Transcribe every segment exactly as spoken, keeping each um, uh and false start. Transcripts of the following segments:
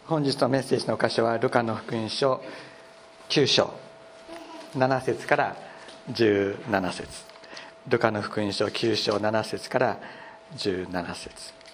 本日のメッセージの箇所はルカの福音書きゅう章なな節からじゅうなな節。ルカの福音書きゅう章なな節からじゅうなな節。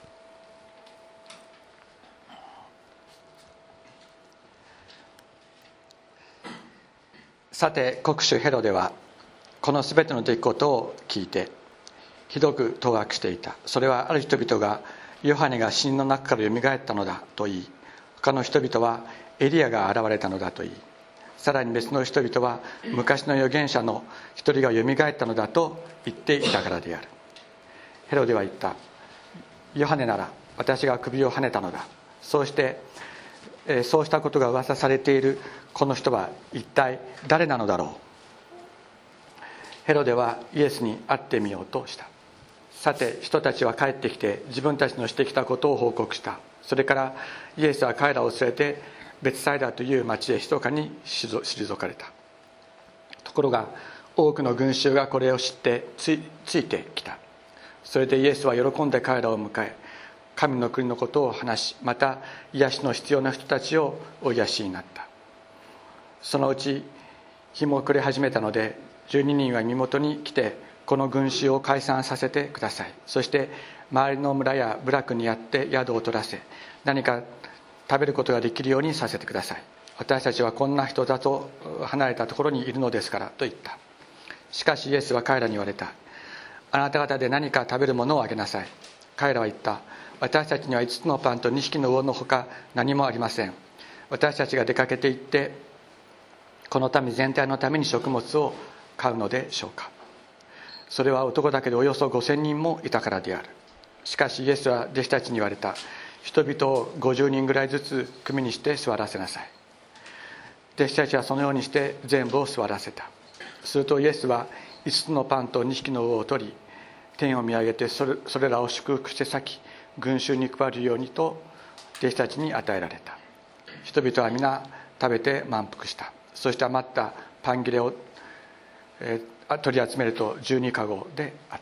さて国主ヘロデはこのすべての出来事を聞いてひどく当惑していた。それはある人々がヨハネが死人の中からよみがえったのだと言い、他の人々はエリアが現れたのだと言い、さらに別の人々は昔の預言者の一人がよみがえったのだと言っていたからである。ヘロデは言った。ヨハネなら私が首をはねたのだ。そうして、えー、そうしたことが噂されているこの人は一体誰なのだろう。ヘロデはイエスに会ってみようとした。さて人たちは帰ってきて自分たちのしてきたことを報告した。それからイエスは彼らを連れてベツサイダという町へ密かに退かれた。ところが多くの群衆がこれを知ってつ い, ついてきた。それでイエスは喜んで彼らを迎え、神の国のことを話し、また癒しの必要な人たちをお癒しになった。そのうち日も暮れ始めたのでじゅうににんは身元に来て、この群衆を解散させてください。そして周りの村や部落にやって宿を取らせ、何か食べることができるようにさせてください。私たちはこんな人里離れたところにいるのですからと言った。しかしイエスは彼らに言われた。あなた方で何か食べるものをあげなさい。彼らは言った。私たちにはいつつのパンとにひきの魚のほか何もありません。私たちが出かけて行ってこの民全体のために食物を買うのでしょうか。それは男だけでおよそごせんにんもいたからである。しかしイエスは弟子たちに言われた。人々をごじゅうにんぐらいずつ組にして座らせなさい。弟子たちはそのようにして全部を座らせた。するとイエスはいつつのパンとにひきの魚を取り、天を見上げてそれ、それらを祝福して裂き、群衆に配るようにと弟子たちに与えられた。人々は皆食べて満腹した。そして余ったパン切れを、えー取り集めるとじゅうにかごであった。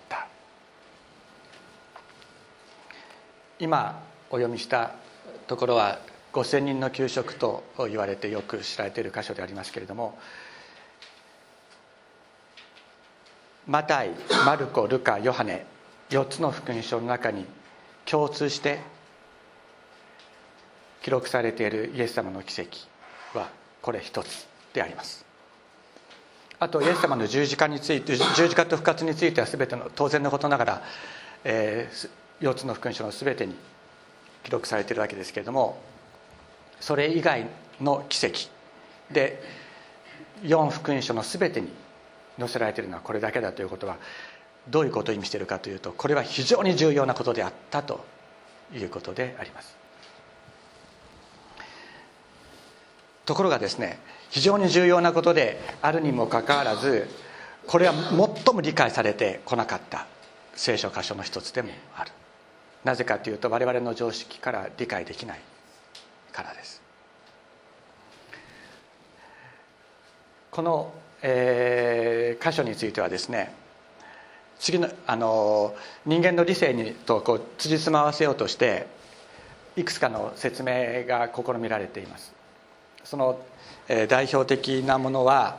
今お読みしたところはごせんにんの給食と言われてよく知られている箇所でありますけれども、マタイ、マルコ、ルカ、ヨハネよっつの福音書の中に共通して記録されているイエス様の奇跡はこれ一つであります。あとイエス様の十字架について、十字架と復活については全ての当然のことながら、えー、よっつの福音書の全てに記録されているわけですけれども、それ以外の奇跡でよん福音書の全てに載せられているのはこれだけだということはどういうことを意味しているかというと、これは非常に重要なことであったということであります。ところがですね、非常に重要なことであるにもかかわらず、これは最も理解されてこなかった聖書箇所の一つでもある。なぜかというと、我々の常識から理解できないからです。この、えー、箇所についてはですね、次のあの人間の理性にとこう辻褄合わせようとしていくつかの説明が試みられています。その代表的なものは、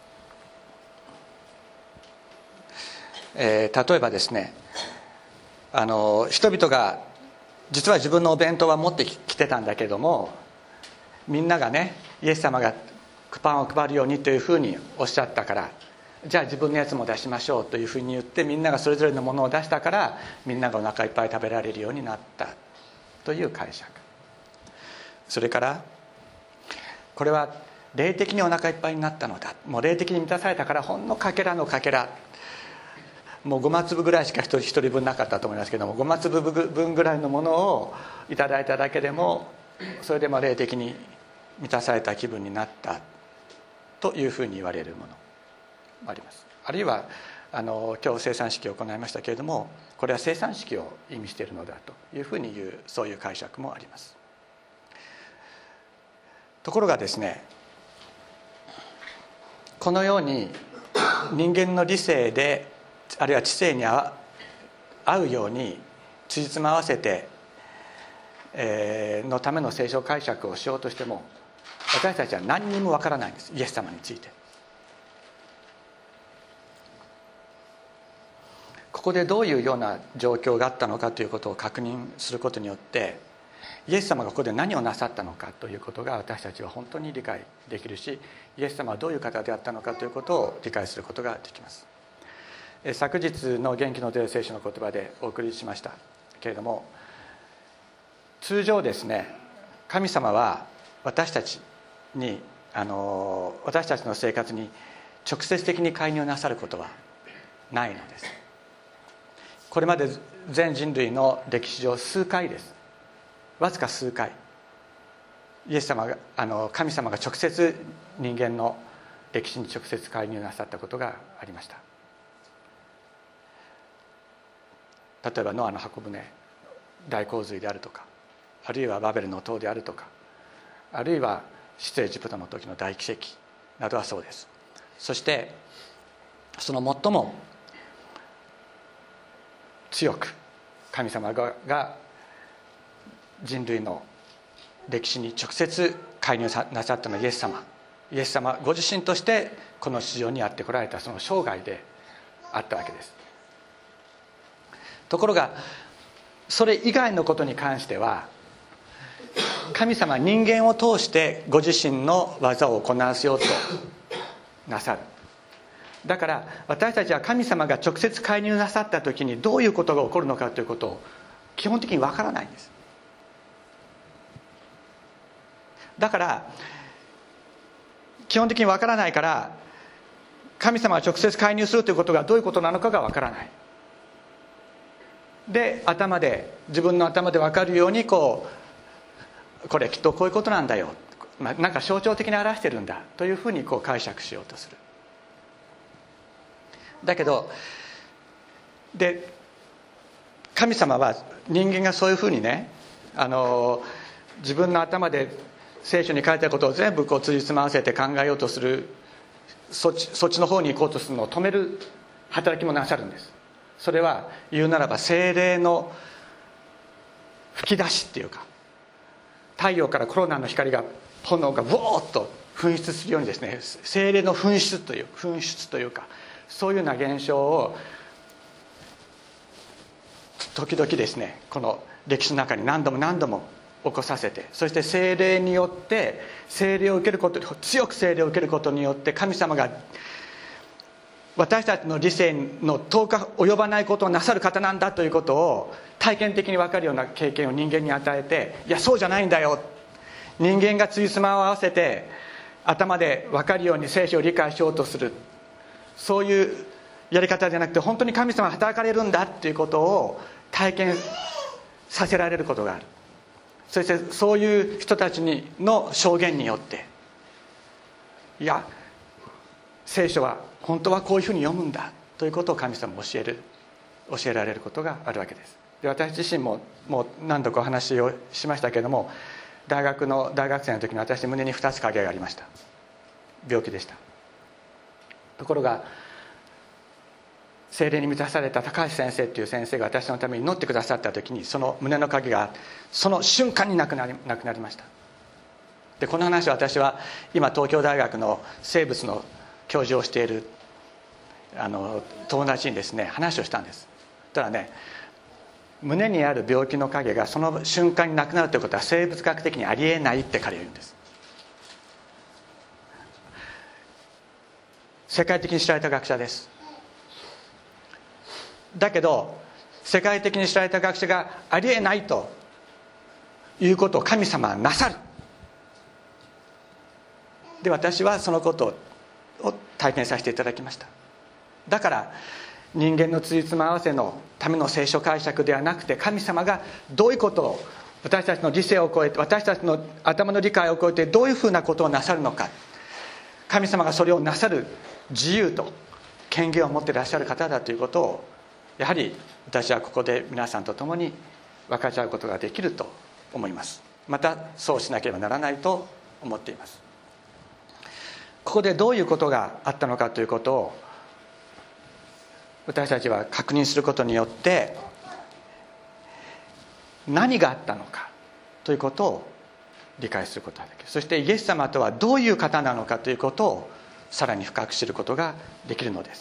えー、例えばですね、あの人々が実は自分のお弁当は持ってきてたんだけども、みんながねイエス様がパンを配るようにというふうにおっしゃったから、じゃあ自分のやつも出しましょうというふうに言って、みんながそれぞれのものを出したから、みんながお腹いっぱい食べられるようになったという解釈。それからこれは霊的にお腹いっぱいになったのだ、もう霊的に満たされたから、ほんのかけらのかけら、もうごま粒ぐらいしか一人一人分なかったと思いますけども、ごま粒分ぐらいのものをいただいただけでも、それでも霊的に満たされた気分になったというふうに言われるものもあります。あるいはあの今日生産式を行いましたけれども、これは生産式を意味しているのだというふうに言う、そういう解釈もあります。ところがですね、このように人間の理性であるいは知性に合うようにつじつま合わせてのための聖書解釈をしようとしても、私たちは何にもわからないんです、イエス様について。ここでどういうような状況があったのかということを確認することによって、イエス様がここで何をなさったのかということが私たちは本当に理解できるし、イエス様はどういう方であったのかということを理解することができます。昨日の元気の出る聖書の言葉でお送りしましたけれども、通常ですね、神様は私たちにあの私たちの生活に直接的に介入なさることはないのです。これまで全人類の歴史上数回です。わずか数回、イエス様があの神様が直接人間の歴史に直接介入なさったことがありました。例えばノアの箱舟大洪水であるとか、あるいはバベルの塔であるとか、あるいは出エジプトの時の大奇跡などはそうです。そしてその最も強く神様が人類の歴史に直接介入なさったのはイエス様。イエス様ご自身としてこの地上にやってこられたその生涯であったわけです。ところがそれ以外のことに関しては、神様は人間を通してご自身の技を行わせようとなさる。だから私たちは神様が直接介入なさった時にどういうことが起こるのかということを基本的にわからないんです。だから基本的にわからないから、神様が直接介入するということがどういうことなのかがわからない。で頭で自分の頭で分かるようにこうこれきっとこういうことなんだよ、まあ、なんか象徴的に表してるんだというふうにこう解釈しようとする。だけどで神様は人間がそういうふうにね、あの自分の頭で聖書に書いたことを全部こうつじつま合わせて考えようとする、そっち、そっちの方に行こうとするのを止める働きもなさるんです。それは言うならば聖霊の吹き出しっていうか、太陽からコロナの光が炎がウォーッと噴出するようにですね、聖霊の噴出という噴出というか、そういうような現象を時々ですね、この歴史の中に何度も何度も起こさせて、そして聖霊によって聖霊を受けること、強く聖霊を受けることによって神様が私たちの理性の遠く及ばないことをなさる方なんだということを体験的に分かるような経験を人間に与えて、いやそうじゃないんだよ、人間がつじつまを合わせて頭で分かるように聖書を理解しようとする、そういうやり方じゃなくて、本当に神様が働かれるんだということを体験させられることがある。そしてそういう人たちにの証言によって、いや聖書は本当はこういうふうに読むんだということを神様が教える教えられることがあるわけです。で私自身ももう何度かお話をしましたけれども、大学の大学生の時に私胸にふたつ影がありました。病気でした。ところが聖霊に満たされた高橋先生という先生が私のために祈ってくださった時に、その胸の影がその瞬間になくなり、なくなりました。でこの話は私は今東京大学の生物の教授をしているあの友達にですね話をしたんです。ただね、胸にある病気の影がその瞬間になくなるということは生物学的にありえないって彼は言うんです。世界的に知られた学者です。だけど世界的に知られた学者がありえないということを神様はなさる。で私はそのことを体験させていただきました。だから人間のつじつま合わせのための聖書解釈ではなくて、神様がどういうことを私たちの理性を超えて、私たちの頭の理解を超えてどういうふうなことをなさるのか、神様がそれをなさる自由と権限を持っていらっしゃる方だということを、やはり私はここで皆さんと共に分かち合うことができると思います。またそうしなければならないと思っています。ここでどういうことがあったのかということを私たちは確認することによって、何があったのかということを理解することができる。そしてイエス様とはどういう方なのかということをさらに深く知ることができるのです。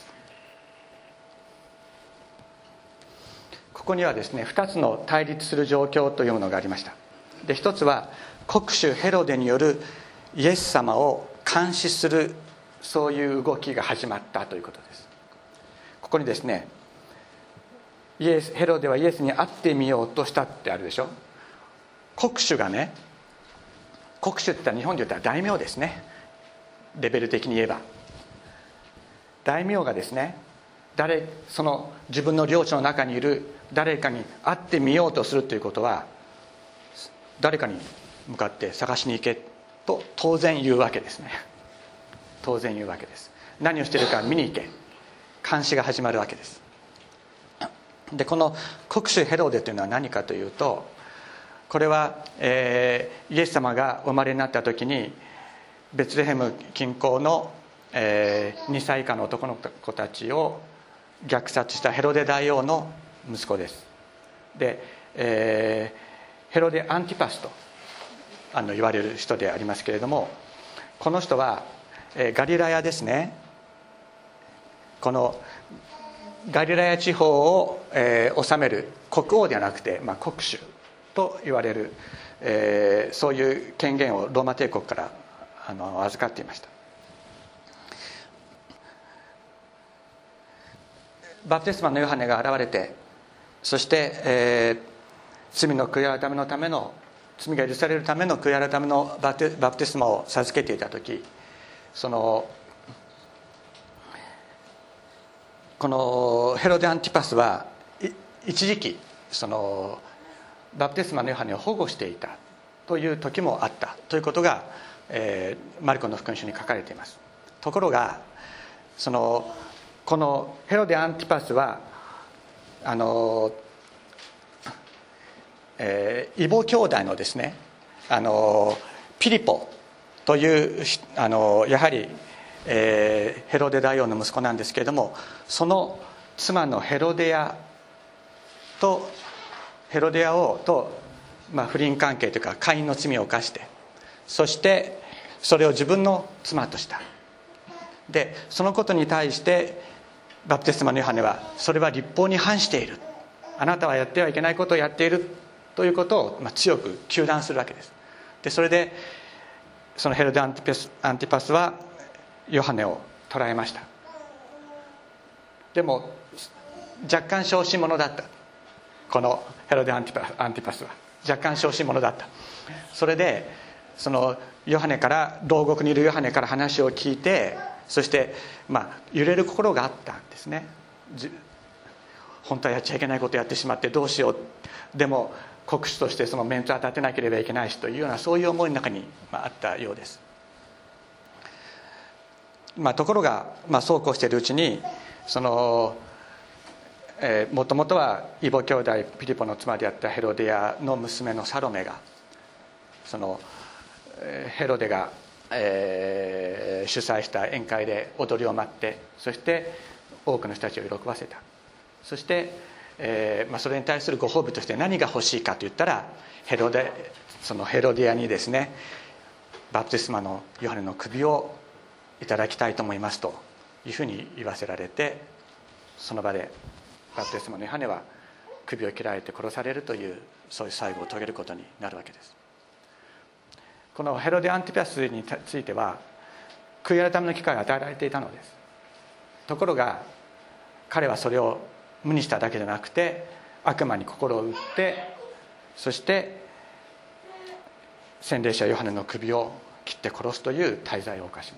ここにはですね、ふたつの対立する状況というものがありました。で、ひとつは国主ヘロデによるイエス様を監視する、そういう動きが始まったということです。ここにですね、イエスヘロデはイエスに会ってみようとしたってあるでしょ。国主がね、国主って言ったら日本で言ったら大名ですね、レベル的に言えば。大名がですね、誰その自分の領地の中にいる誰かに会ってみようとするということは、誰かに向かって探しに行けと当然言うわけですね。当然言うわけです。何をしているか見に行け、監視が始まるわけです。で、この国主ヘロデというのは何かというと、これは、えー、イエス様がお生まれになった時にベツレヘム近郊の、えー、にさい以下の男の子たちを虐殺したヘロデ大王の息子です。で、えー、ヘロデ・アンティパスとあの言われる人でありますけれども、この人は、えー、ガリラヤですね、このガリラヤ地方を、えー、治める国王ではなくて、まあ、国主と言われる、えー、そういう権限をローマ帝国からあの預かっていました。バプテスマのヨハネが現れて、そして、えー、罪の悔い改めのための罪が許されるための悔い改めのバプテ、バプテスマを授けていた時、そのこのヘロデ・アンティパスは一時期そのバプテスマのヨハネを保護していたという時もあったということが、えー、マルコの福音書に書かれています。ところがそのこのヘロデ・アンティパスはあの、えー、異母兄弟のですね、あのピリポというあのやはり、えー、ヘロデ大王の息子なんですけれども、その妻のヘロデアとヘロデア王と、まあ、不倫関係というか姦淫の罪を犯して、そしてそれを自分の妻とした。でそのことに対してバプテスマのヨハネは、それは律法に反している、あなたはやってはいけないことをやっているということを、まあ、強く糾弾するわけです。でそれでそのヘロデ・アンティパス、アンティパスはヨハネを捕らえました。でも若干小心者だった。このヘロデ・アンティパス、アンティパスは若干小心者だった。それでそのヨハネから牢獄にいるヨハネから話を聞いて、そして、まあ、揺れる心があったんですね。本当はやっちゃいけないことをやってしまってどうしよう、でも国主としてそのメンツは立てなければいけないしというような、そういう思いの中に、まあ、あったようです。まあ、ところが、まあ、そうこうしているうちにそのえー、もともとは異母兄弟ピリポの妻であったヘロデアの娘のサロメが、その、えー、ヘロデが、えー、主催した宴会で踊りを舞って、そして多くの人たちを喜ばせた。そして、えーまあ、それに対するご褒美として何が欲しいかと言ったら、ヘロデそのヘロデアにですね、バプテスマのヨハネの首をいただきたいと思いますというふうに言わせられて、その場でバプテスマのヨハネは首を切られて殺されるという、そういう最後を遂げることになるわけです。このヘロデ・アンティパスについては悔い改めの機会が与えられていたのです。ところが彼はそれを無にしただけじゃなくて、悪魔に心を打って、そして洗礼者ヨハネの首を切って殺すという大罪を犯します。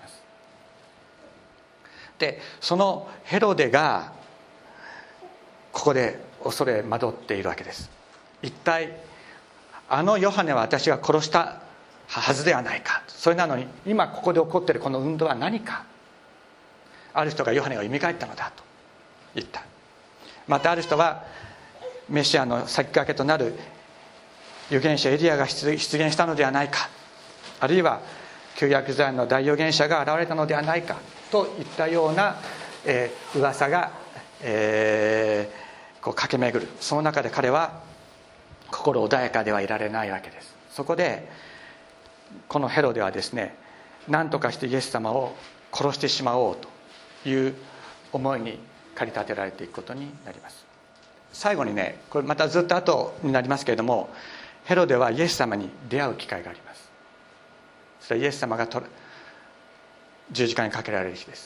でそのヘロデがここで恐れ惑っているわけです。一体あのヨハネは私が殺したはずではないか、それなのに今ここで起こっているこの運動は何か。ある人がヨハネが蘇ったのだと言った。またある人はメシアの先駆けとなる預言者エリアが出現したのではないか、あるいは旧約時代の大預言者が現れたのではないかといったような、えー、噂が、えー、こう駆け巡る。その中で彼は心穏やかではいられないわけです。 そこでこのヘロデはですね、何とかしてイエス様を殺してしまおうという思いに駆り立てられていくことになります。最後にね、これまたずっと後になりますけれども、ヘロデはイエス様に出会う機会があります。それはイエス様が十字架にかけられる日です。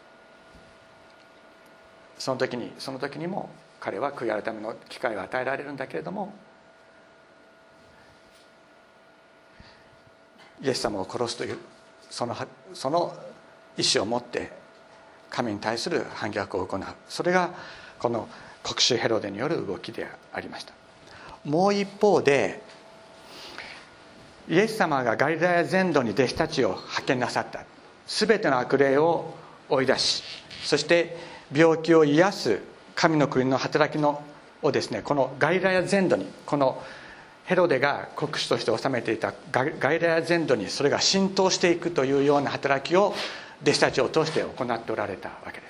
その時にその時にも彼は悔い改めの機会を与えられるんだけれども、イエス様を殺すというそのその意思を持って神に対する反逆を行う、それがこの国衆ヘロデによる動きでありました。もう一方で、イエス様がガリラヤ全土に弟子たちを派遣なさった。すべての悪霊を追い出し、そして病気を癒す神の国の働きのをですね、このガリラヤ全土に、このヘロデが国主として治めていたガリラヤ全土にそれが浸透していくというような働きを弟子たちを通して行っておられたわけです。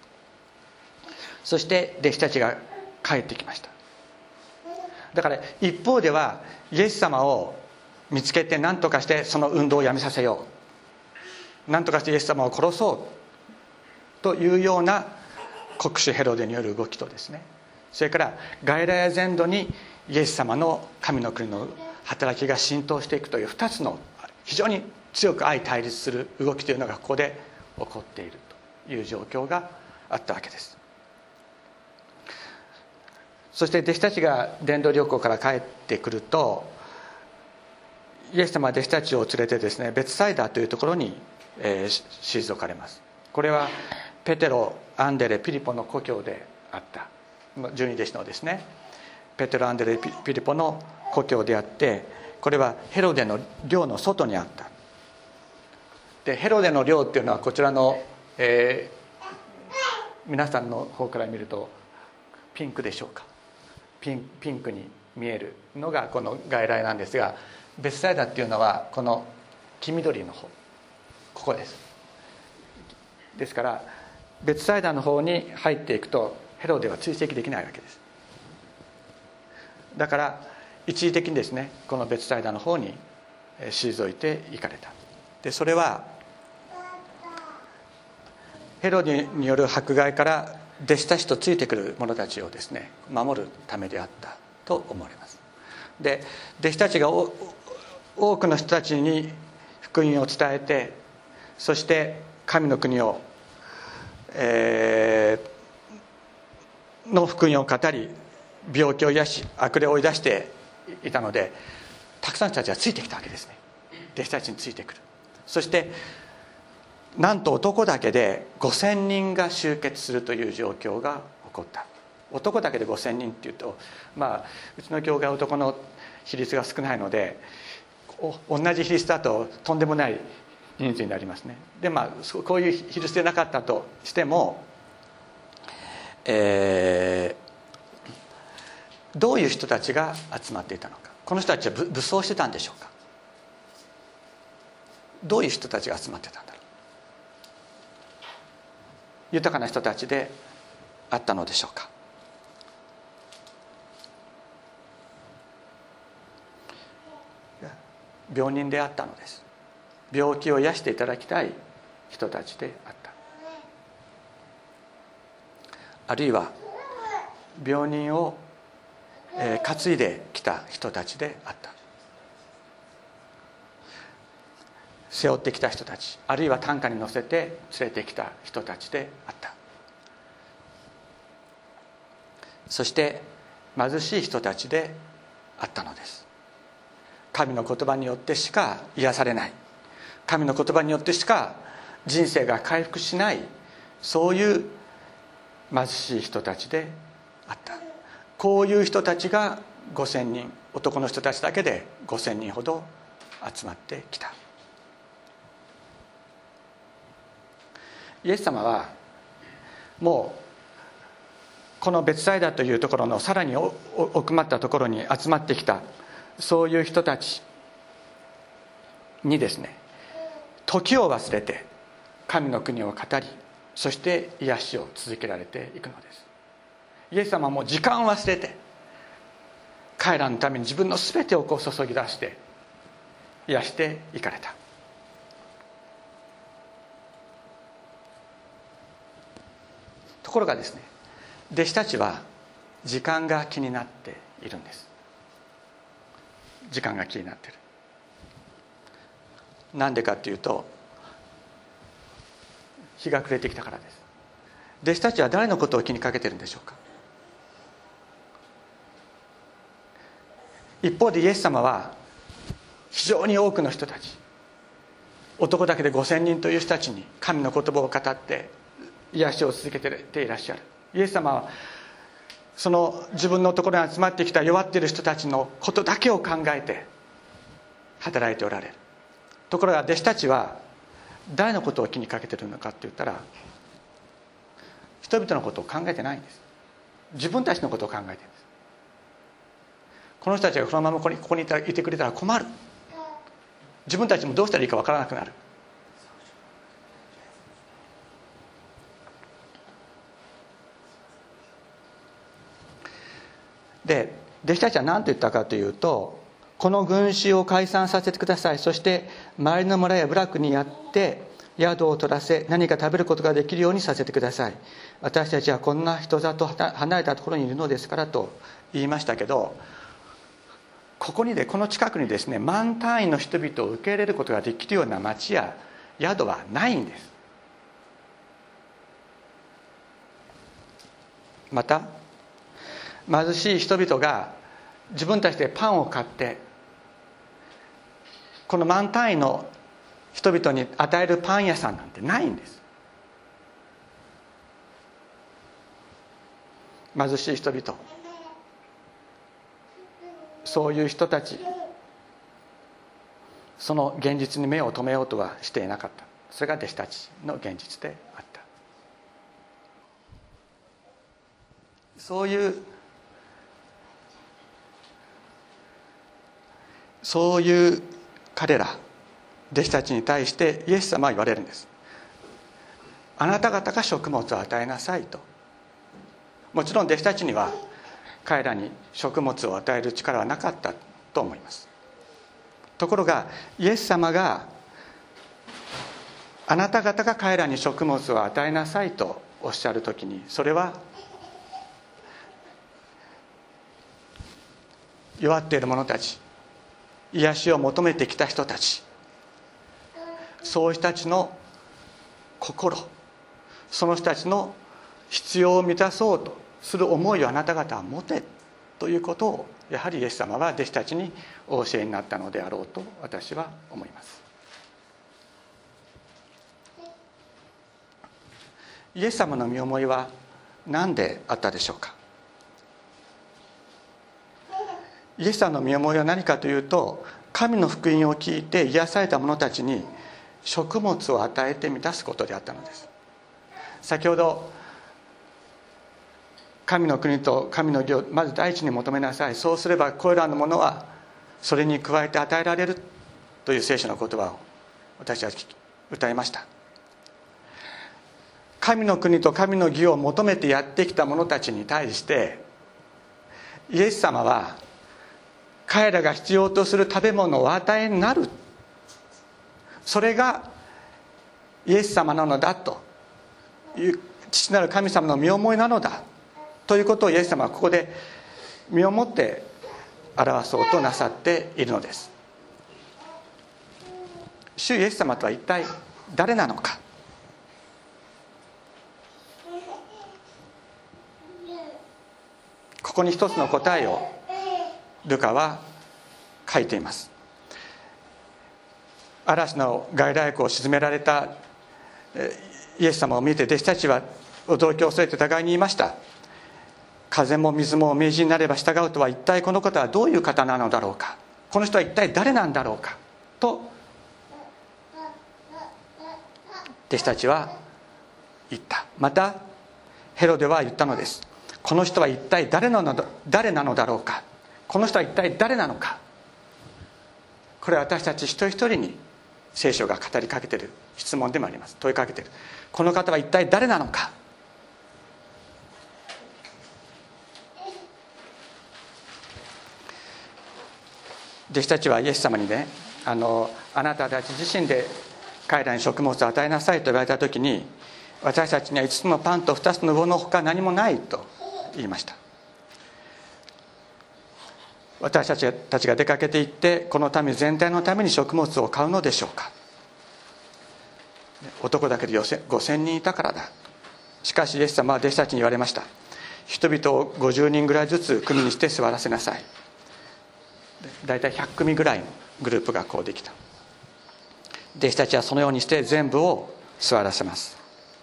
そして弟子たちが帰ってきました。だから一方ではイエス様を見つけて何とかしてその運動をやめさせよう、何とかしてイエス様を殺そうというような国主ヘロデによる動きとですね、それからガリラヤ全土にイエス様の神の国の働きが浸透していくというふたつの非常に強く相対立する動きというのがここで起こっているという状況があったわけです。そして弟子たちが伝道旅行から帰ってくると、イエス様は弟子たちを連れてですね、ベツサイダというところに、えー、退かれます。これはペテロ、アンデレ、ピリポの故郷であった、十二弟子のですね、ペテロ、アンデレ、ピリポの故郷であって、これはヘロデの領の外にあった。でヘロデの領っていうのはこちらの、えー、皆さんの方から見るとピンクでしょうか。ピン、ピンクに見えるのがこの外来なんですが、ベツサイダっていうのはこの黄緑の方、ここです。ですからベツサイダの方に入っていくとヘロデは追跡できないわけです。だから一時的にですね、このベツサイダの方に退いていかれた。でそれはヘロデによる迫害から弟子たちとついてくる者たちをですね守るためであったと思われます。で弟子たちが多くの人たちに福音を伝えて、そして神の国を、えー、の福音を語り、病気を癒し悪霊を追い出していたので、たくさんの人たちがついてきたわけですね。弟子たちについてくる。そしてなんと男だけでごせんにんが集結するという状況が起こった。男だけでごせんにんっていうと、まあうちの教会は男の比率が少ないので、同じ比率だととんでもない人数になりますね。でまあこういう比率でなかったとしても、えー、どういう人たちが集まっていたのか。この人たちは武装してたんでしょうか。どういう人たちが集まってたんだろう。豊かな人たちであったのでしょうか。病人であったのです。病気を癒していただきたい人たちであった。あるいは病人を担いできた人たちであった。背負ってきた人たち、あるいは担架に乗せて連れてきた人たちであった。そして貧しい人たちであったのです。神の言葉によってしか癒されない、神の言葉によってしか人生が回復しない、そういう貧しい人たちであった。こういう人たちがごせんにん、男の人たちだけでごせんにんほど集まってきた。イエス様はもうこのベツサイダというところのさらに奥まったところに集まってきたそういう人たちにですね、時を忘れて神の国を語り、そして癒しを続けられていくのです。イエス様も時間を忘れて彼らのために自分の全てをこう注ぎ出して癒していかれた。ところがですね、弟子たちは時間が気になっているんです。時間が気になっている。なんでかっていうと、日が暮れてきたからです。弟子たちは誰のことを気にかけているんでしょうか。一方でイエス様は非常に多くの人たち、男だけでごせんにんという人たちに神の言葉を語って癒しを続けていらっしゃる。イエス様はその自分のところに集まってきた弱っている人たちのことだけを考えて働いておられる。ところが弟子たちは誰のことを気にかけているのかって言ったら、人々のことを考えてないんです。自分たちのことを考えているんです。この人たちがこのままここに、ここにいてくれたら困る。自分たちもどうしたらいいか分からなくなる。で、弟子たちは何と言ったかというと、この群衆を解散させてください。そして周りの村や部落にやって宿を取らせ、何か食べることができるようにさせてください。私たちはこんな人里離れたところにいるのですからと言いましたけど、ここにでこの近くにですね、万単位の人々を受け入れることができるような町や宿はないんです。また貧しい人々が自分たちでパンを買ってこの万単位の人々に与えるパン屋さんなんてないんです。貧しい人々、そういう人たち、その現実に目を留めようとはしていなかった。それが弟子たちの現実であった。そういうそういう彼ら弟子たちに対してイエス様は言われるんです。あなた方が食物を与えなさいと。もちろん弟子たちには彼らに食物を与える力はなかったと思います。ところがイエス様があなた方が彼らに食物を与えなさいとおっしゃるときに、それは弱っている者たち、癒しを求めてきた人たち、そういう人たちの心、その人たちの必要を満たそうとする思いをあなた方は持てということを、やはりイエス様は弟子たちにお教えになったのであろうと私は思います。イエス様の身思いは何であったでしょうか。イエス様の身思いは何かというと、神の福音を聞いて癒された者たちに食物を与えて満たすことであったのです。先ほど神の国と神の義をまず第一に求めなさい、そうすればこれらのものはそれに加えて与えられるという聖書の言葉を私は歌いました。神の国と神の義を求めてやってきた者たちに対してイエス様は彼らが必要とする食べ物をお与えになる、それがイエス様なのだという父なる神様の身思いなのだということをイエス様はここで身をもって表そうとなさっているのです。主イエス様とは一体誰なのか。ここに一つの答えをルカは書いています。嵐の外来湖を沈められたイエス様を見て弟子たちは驚きを恐れて互いに言いました。風も水もお命じになれば従うとは一体この方はどういう方なのだろうか、この人は一体誰なんだろうかと弟子たちは言った。またヘロデは言ったのです。この人は一体誰なのだ、誰なのだろうか、この人は一体誰なのか。これは私たち一人一人に聖書が語りかけている質問でもあります。問いかけている。この方は一体誰なのか。 弟子たちはイエス様にね、あのあなたたち自身で彼らに食物を与えなさいと言われた時に、私たちにはいつつのパンとふたつの魚のほか何もないと言いました。私たちたちが出かけていってこの民全体のために食物を買うのでしょうか。男だけでごせんにんいたからだ。しかしイエス様は弟子たちに言われました。人々をごじゅうにんぐらいずつ組にして座らせなさい。だいたいひゃく組ぐらいのグループがこうできた。弟子たちはそのようにして全部を座らせます。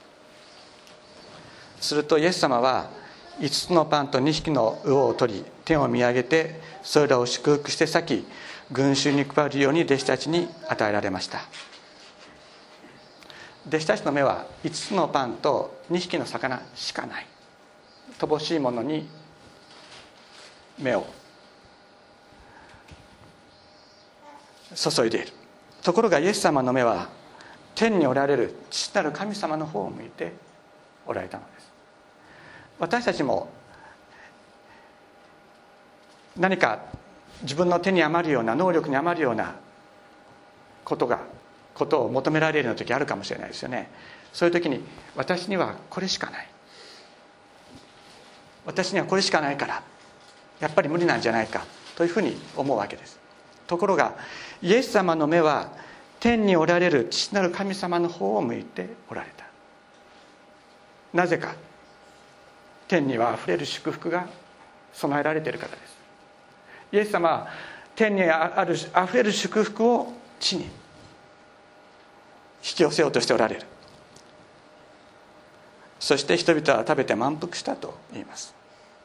するとイエス様はいつつのパンとにひきの魚を取り、天を見上げてそれらを祝福して裂き、群衆に配るように弟子たちに与えられました。弟子たちの目はいつつのパンとにひきの魚しかない。乏しいものに目を注いでいる。ところがイエス様の目は天におられる父なる神様の方を向いておられたのです。私たちも何か自分の手に余るような、能力に余るようなことがことを求められるような時あるかもしれないですよね。そういう時に私にはこれしかない、私にはこれしかないからやっぱり無理なんじゃないかというふうに思うわけです。ところがイエス様の目は天におられる父なる神様の方を向いておられた。なぜか、天にはあふれる祝福が備えられているからです。イエス様は天にあるあふれる祝福を地に引き寄せようとしておられる。そして人々は食べて満腹したと言います。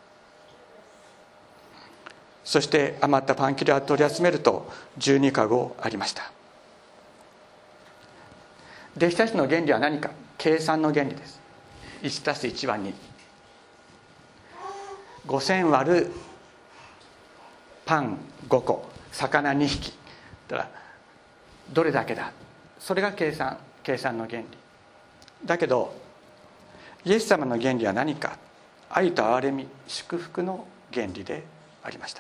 そして余ったパン切れを取り集めるとじゅうにかごありました。弟子たちの原理は何か、計算の原理です。いちたすいちはに、ごせん割るパンごこ、魚にひきだからどれだけだ、それが計算計算の原理だけど、イエス様の原理は何か、愛と憐れみ祝福の原理でありました。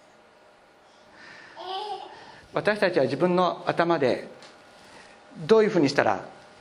私たちは自分の頭でどういうふうにしたら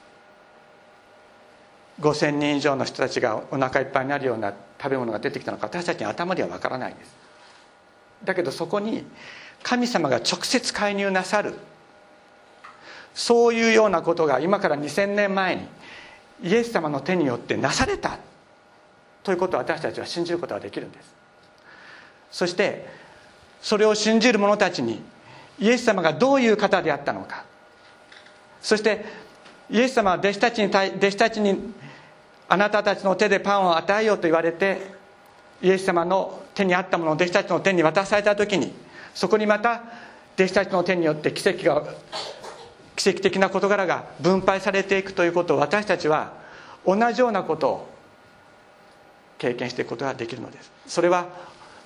ごせんにん以上の人たちがお腹いっぱいになるような食べ物が出てきたのか、私たちの頭ではわからないんです。だけどそこに神様が直接介入なさる、そういうようなことが今からにせんねんまえにイエス様の手によってなされたということを私たちは信じることができるんです。そしてそれを信じる者たちにイエス様がどういう方であったのか、そしてイエス様は弟子たちに対弟子たちにあなたたちの手でパンを与えようと言われて、イエス様の手にあったものを弟子たちの手に渡された時に、そこにまた弟子たちの手によって奇跡が奇跡的な事柄が分配されていくということを、私たちは同じようなことを経験していくことができるのです。それは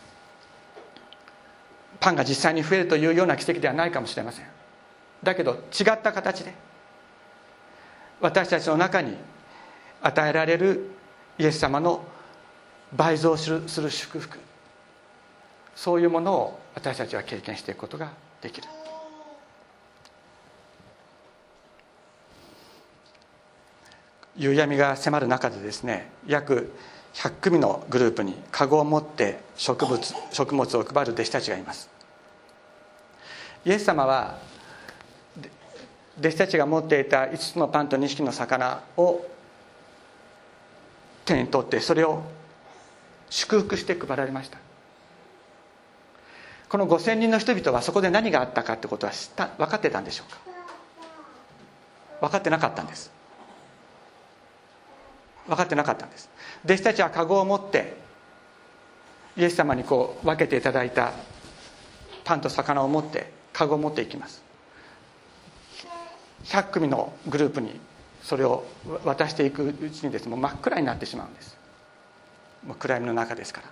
パンが実際に増えるというような奇跡ではないかもしれません。だけど違った形で私たちの中に与えられるイエス様の倍増する、する祝福、そういうものを私たちは経験していくことができる。夕闇が迫る中でですね、約ひゃく組のグループにカゴを持って植物食物を配る弟子たちがいます。イエス様は弟子たちが持っていたいつつのパンとにひきの魚を手に取ってそれを祝福して配られました。このごせんにんの人々はそこで何があったかってことは知った分かってたんでしょうか。分かってなかったんです。分かってなかったんです。弟子たちはカゴを持ってイエス様にこう分けていただいたパンと魚を持ってカゴを持っていきます。ひゃく組のグループにそれを渡していくうちにですね、もう真っ暗になってしまうんです。もう暗闇の中ですから。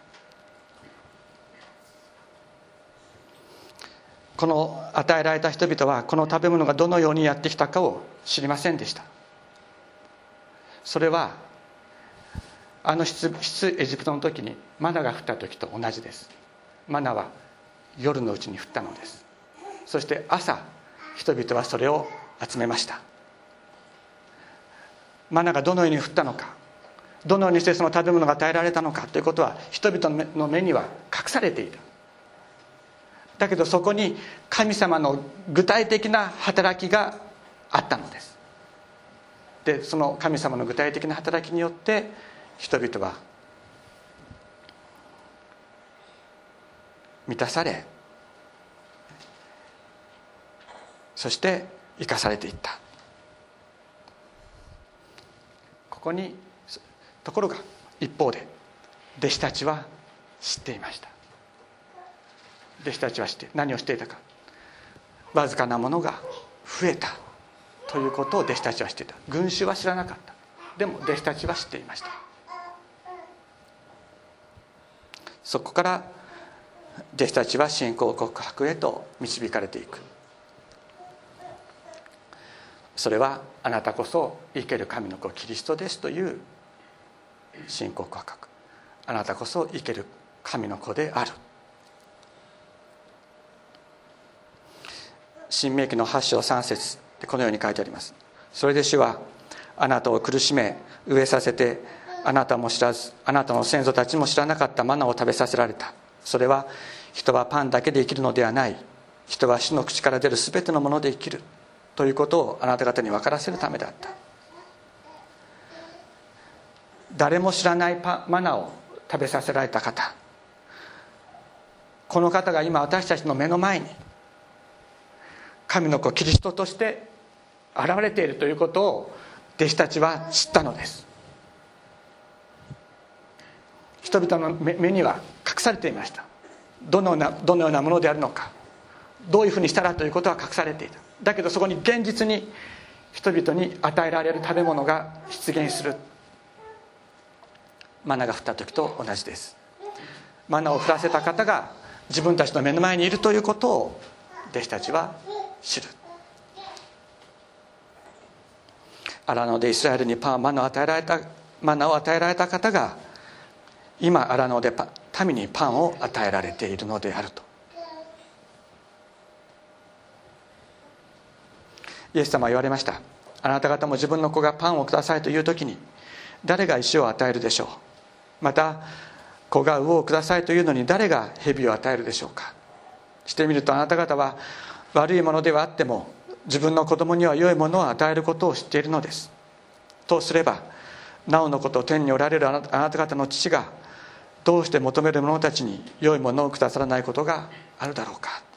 この与えられた人々はこの食べ物がどのようにやってきたかを知りませんでした。それはあの出エジプトの時にマナが降った時と同じです。マナは夜のうちに降ったのです。 そして朝人々はそれを集めました。マナがどのように降ったのか、どのようにしてその食べ物が与えられたのかということは人々の目には隠されている。だけどそこに神様の具体的な働きがあったのです。でその神様の具体的な働きによって人々は満たされ、そして生かされていった。ここにところが一方で弟子たちは知っていました。弟子たちは知って何をしていたか、わずかなものが増えたということを弟子たちは知っていた。群衆は知らなかった。でも弟子たちは知っていました。そこから弟子たちは信仰告白へと導かれていく。それはあなたこそ生ける神の子キリストですという信仰告白。あなたこそ生ける神の子である。新明記のはち章さん節でこのように書いてあります。それで主はあなたを苦しめ飢えさせて、あなたも知らずあなたの先祖たちも知らなかったマナを食べさせられた。それは人はパンだけで生きるのではない、人は主の口から出るすべてのもので生きるということをあなた方に分からせるためだった。誰も知らないパマナを食べさせられた方、この方が今私たちの目の前に神の子キリストとして現れているということを弟子たちは知ったのです。人々の 目, 目には隠されていました。どのような、どのようなものであるのか、どういうふうにしたらということは隠されていた。だけどそこに現実に人々に与えられる食べ物が出現する。マナが降った時と同じです。マナを降らせた方が自分たちの目の前にいるということを弟子たちは知る。荒野でイスラエルにパンマナを与えられたマナを与えられた方が今荒野で民にパンを与えられているのであると。イエス様は言われました。あなた方も自分の子がパンをくださいという時に誰が石を与えるでしょう。また子が魚をくださいというのに誰が蛇を与えるでしょうか。してみるとあなた方は悪いものではあっても自分の子供には良いものを与えることを知っているのです。とすればなおのこと天におられるあなた方の父がどうして求める者たちに良いものをくださらないことがあるだろうか。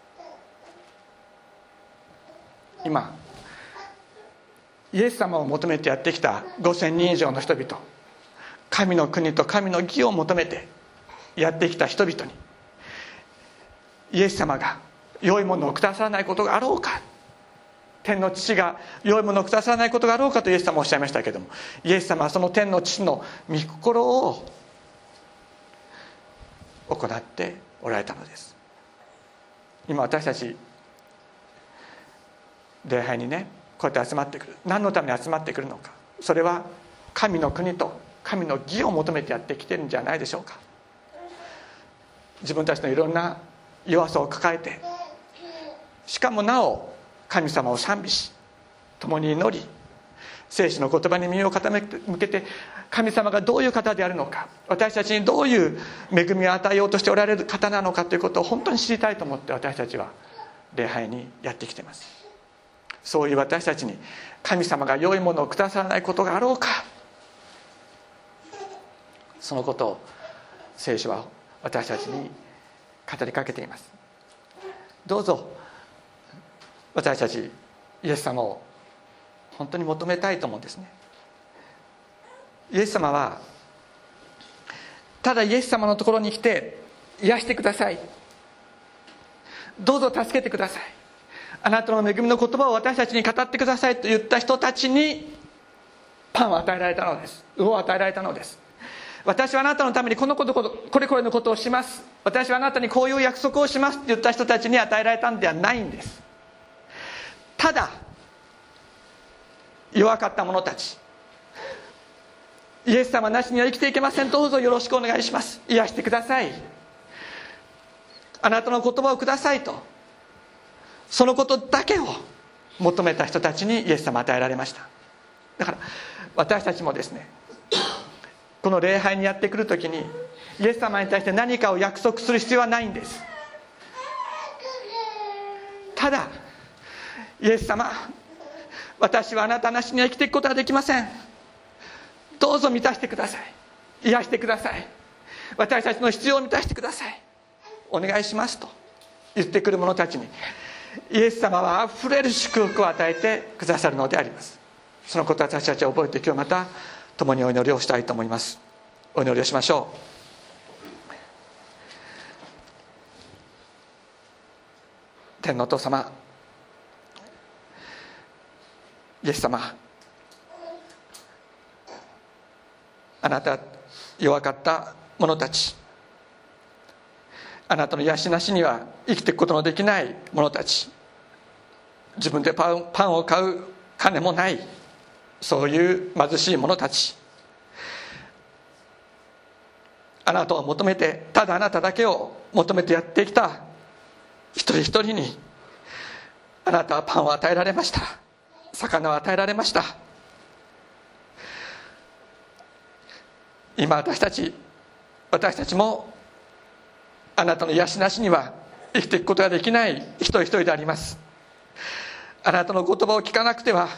今イエス様を求めてやってきたごせんにん以上の人々、神の国と神の義を求めてやってきた人々にイエス様が良いものをくださらないことがあろうか、天の父が良いものをくださらないことがあろうかとイエス様はおっしゃいましたけれども、イエス様はその天の父の御心を行っておられたのです。今私たち礼拝にねこうやって集まってくる。何のために集まってくるのか。それは神の国と神の義を求めてやってきてるんじゃないでしょうか。自分たちのいろんな弱さを抱えて、しかもなお神様を賛美し共に祈り、聖書の言葉に耳を傾けて神様がどういう方であるのか、私たちにどういう恵みを与えようとしておられる方なのかということを本当に知りたいと思って私たちは礼拝にやってきています。そういう私たちに神様が良いものをくださらないことがあろうか、そのことを聖書は私たちに語りかけています。どうぞ私たちイエス様を本当に求めたいと思うんですね。イエス様はただイエス様のところに来て癒してください、どうぞ助けてください、あなたの恵みの言葉を私たちに語ってくださいと言った人たちにパンを与えられたのです。魚を与えられたのです。私はあなたのためにこのことこれこれのことをします、私はあなたにこういう約束をしますと言った人たちに与えられたんではないんです。ただ弱かった者たち、イエス様なしには生きていけません、どうぞよろしくお願いします、癒してください、あなたの言葉をくださいとそのことだけを求めた人たちにイエス様は与えられました。だから私たちもですね、この礼拝にやってくるときにイエス様に対して何かを約束する必要はないんです。ただイエス様、私はあなたなしには生きていくことはできません、どうぞ満たしてください、癒してください、私たちの必要を満たしてください、お願いしますと言ってくる者たちにイエス様はあふれる祝福を与えてくださるのであります。そのことを私たちは覚えて、今日また共にお祈りをしたいと思います。お祈りをしましょう。天のお父様、イエス様、あなた弱かった者たち、あなたの癒しなしには生きていくことのできない者たち、自分でパン、パンを買う金もない、そういう貧しい者たち、あなたを求めて、ただあなただけを求めてやってきた一人一人にあなたはパンを与えられました、魚を与えられました。今私たち私たちもあなたの癒しなしには生きていくことができない一人一人であります。あなたの言葉を聞かなくては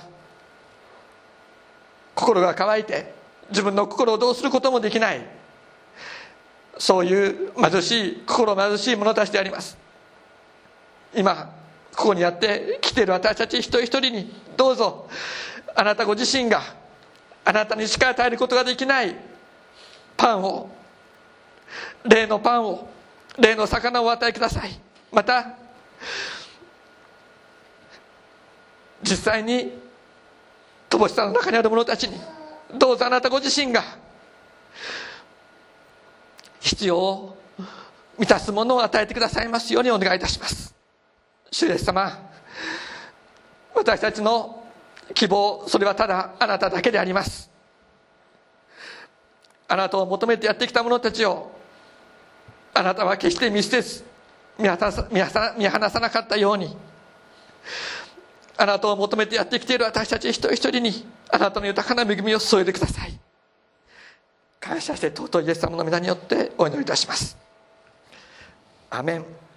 心が渇いて自分の心をどうすることもできない、そういう貧しい心貧しい者たちであります。今ここにやって来ている私たち一人一人に、どうぞあなたご自身があなたにしか与えることができないパンを、霊のパンを、霊の魚をお与えください。また実際に乏しさの中にある者たちに、どうぞあなたご自身が必要を満たすものを与えてくださいますようにお願いいたします。主イエス様、私たちの希望、それはただあなただけであります。あなたを求めてやってきた者たちをあなたは決して見捨てず見放さ、見放さ、見放さなかったように、あなたを求めてやってきている私たち一人一人にあなたの豊かな恵みを注いでください。感謝して尊いイエス様の皆によってお祈りいたします。アメン。